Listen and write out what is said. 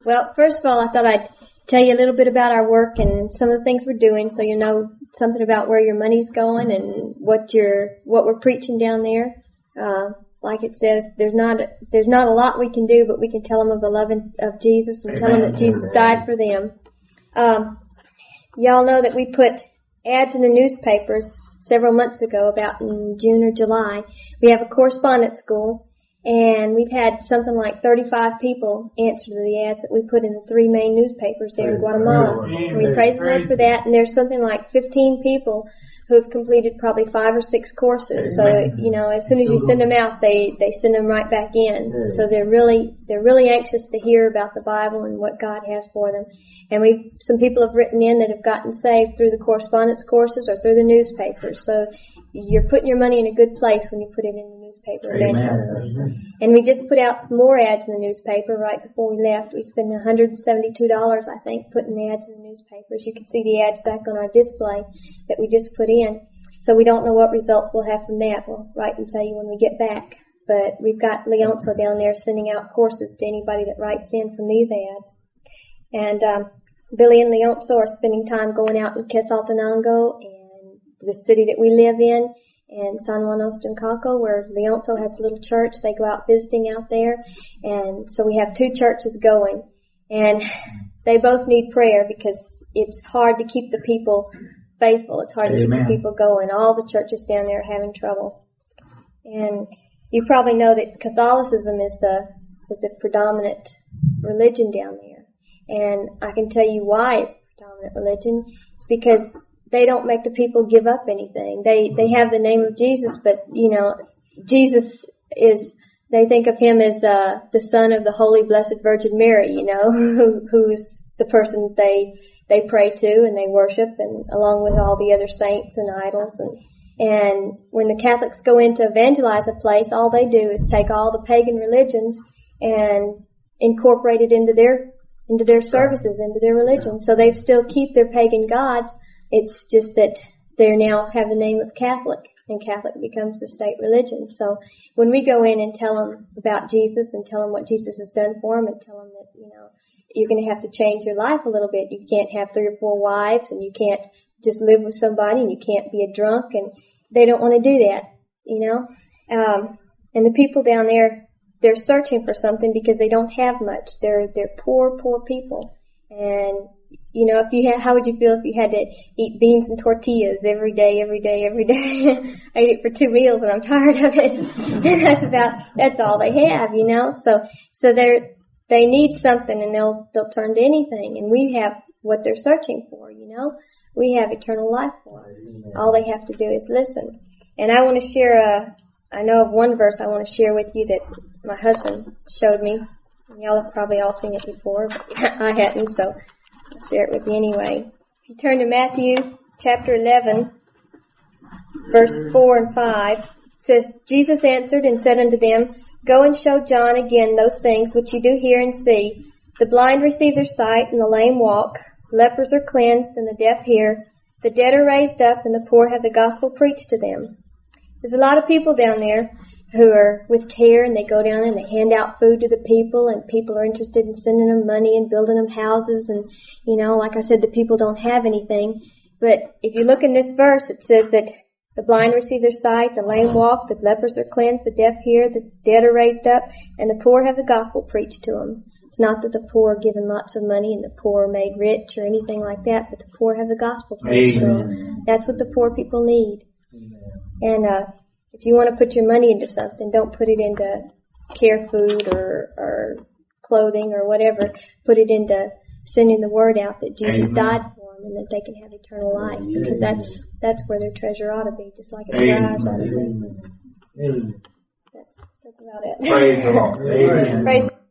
Well, first of all, I thought I'd tell you a little bit about our work and some of the things we're doing, so you know something about where your money's going and what we're preaching down there. Like it says, there's not a lot we can do, but we can tell them of the love of Jesus and tell them that Jesus died for them. Y'all know that we put ads in the newspapers several months ago, about in June or July. We have a correspondence school, and we've had something like 35 people answer to the ads that we put in the 3 main newspapers there in Guatemala. And we praise the Lord for that, and there's something like 15 people who've completed probably 5 or 6 courses. So, you know, as soon as you send them out, they send them right back in. So they're really anxious to hear about the Bible and what God has for them. And some people have written in that have gotten saved through the correspondence courses or through the newspapers. So you're putting your money in a good place when you put it in the newspaper evangelism. And we just put out some more ads in the newspaper right before we left. We spent $172, I think, putting ads in the newspapers. You can see the ads back on our display that we just put in. So we don't know what results we'll have from that. We'll write and tell you when we get back. But we've got Leonzo down there sending out courses to anybody that writes in from these ads. And Billy and Leonzo are spending time going out in Quetzaltenango and the city that we live in, and San Juan Ostuncalco, where Leonzo has a little church. They go out visiting out there. And so we have 2 churches going. And they both need prayer because it's hard to keep the people faithful. It's hard to keep the people going. All the churches down there are having trouble. And you probably know that Catholicism is the predominant religion down there. And I can tell you why it's the predominant religion. It's because they don't make the people give up anything. They have the name of Jesus, but, you know, Jesus they think of him as the son of the Holy Blessed Virgin Mary, you know, who's the person they pray to and they worship, and along with all the other saints and idols. And when the Catholics go in to evangelize a place, all they do is take all the pagan religions and incorporate it into their services, into their religion. So they still keep their pagan gods. It's just that they now have the name of Catholic, and Catholic becomes the state religion. So when we go in and tell them about Jesus and tell them what Jesus has done for them and tell them that, you know, you're going to have to change your life a little bit. You can't have 3 or 4 wives, and you can't just live with somebody, and you can't be a drunk, and they don't want to do that, you know. And the people down there, they're searching for something because they don't have much. They're poor people. And, you know, how would you feel if you had to eat beans and tortillas every day? I eat it for 2 meals and I'm tired of it. And that's all they have, you know. So they need something, and they'll turn to anything. And we have what they're searching for, you know. We have eternal life for them. All they have to do is listen. And I want to share I know of one verse I want to share with you that my husband showed me. Y'all have probably all seen it before, but I hadn't, so I'll share it with you anyway. If you turn to Matthew chapter 11, verse 4 and 5, it says, Jesus answered and said unto them, Go and show John again those things which you do hear and see. The blind receive their sight, and the lame walk. Lepers are cleansed, and the deaf hear. The dead are raised up, and the poor have the gospel preached to them. There's a lot of people down there who are with care, and they go down and they hand out food to the people, and people are interested in sending them money and building them houses. And, you know, like I said, the people don't have anything. But if you look in this verse, it says that the blind receive their sight, the lame walk, the lepers are cleansed, the deaf hear, the dead are raised up, and the poor have the gospel preached to them. It's not that the poor are given lots of money and the poor are made rich or anything like that, but the poor have the gospel preached to them. That's what the poor people need. And if you want to put your money into something, don't put it into care food or clothing or whatever. Put it into sending the word out that Jesus died for them and that they can have eternal life, because that's where their treasure ought to be, just like it's where ours ought to be. That's about it. Praise the Lord. Praise